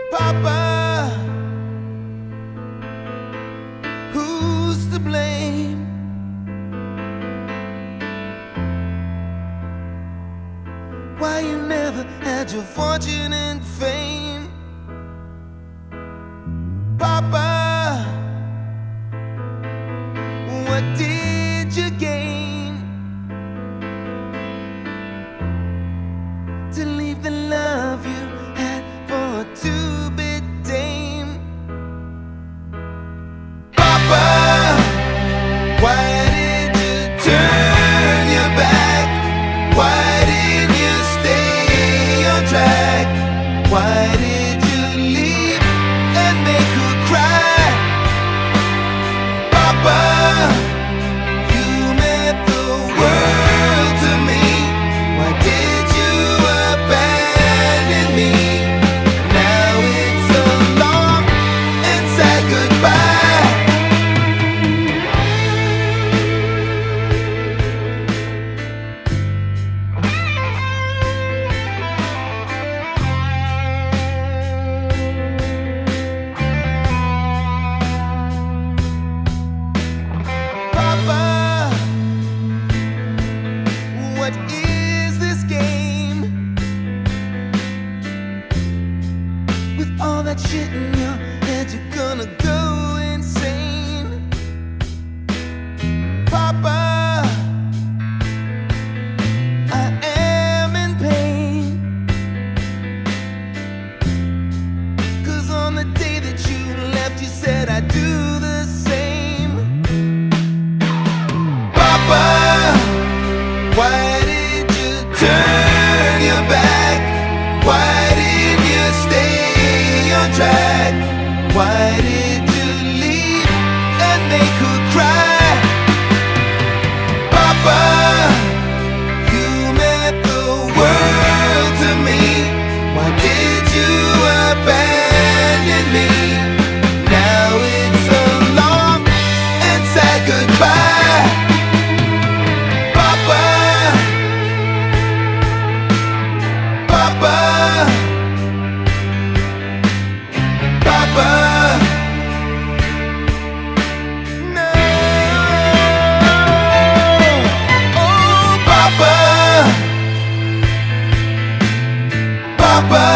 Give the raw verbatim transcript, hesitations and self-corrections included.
Papa, who's to blame? Why you never had your fortune and fame? Papa, what did you gain to leave the love you had for a two-bit dame? Papa, why did you turn your back? Why did you stay on track? Why did you leave and make her cry? Papa, you meant the world to me. Why did you abandon me? Now it's a long and sad goodbye. Papa, what is this game? With all that shit in your head, you're gonna go insane. Papa, I am in pain, 'cause on the day that you left, you said I'd do the same. Papa, why did you turn your back? Why did you stay on track? Why did you leave and make her cry? Papa, you meant the world to me. Why did you abandon me? Now it's a long and sad goodbye. Papa, Papa, Papa, no. Oh, Papa, Papa.